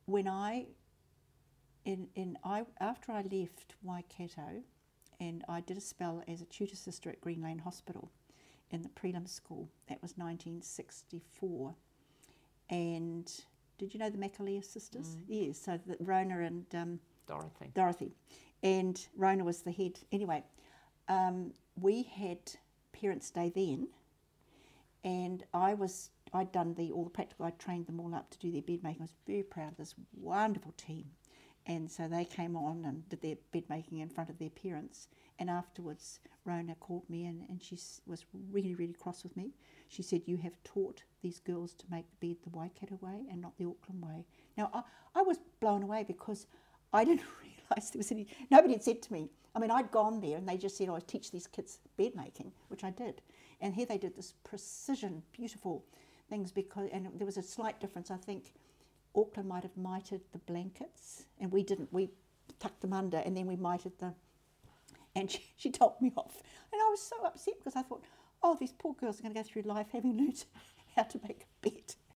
when after I left Waikato, and I did a spell as a tutor sister at Green Lane Hospital in the prelim school. That was 1964. And did you know the McAleer sisters? Yes, so Rona and Dorothy. And Rona was the head. Anyway, we had Parents' Day then, and I'd done all the practical. I trained them all up to do their bed making. I was very proud of this wonderful team. And so they came on and did their bed making in front of their parents. And afterwards, Rona called me in, and she was really, really cross with me. She said, "You have taught these girls to make the bed the Waikato way and not the Auckland way." Now, I was blown away because I didn't realise there was nobody had said to me. I mean, I'd gone there and they just said, "Oh, I teach these kids bed making," which I did. And here they did this precision, beautiful things and there was a slight difference. I think Auckland might have mitered the blankets, and we didn't. We tucked them under, and then we mitered them. And she told me off. And I was so upset because I thought, oh, these poor girls are going to go through life having learned how to make a bed.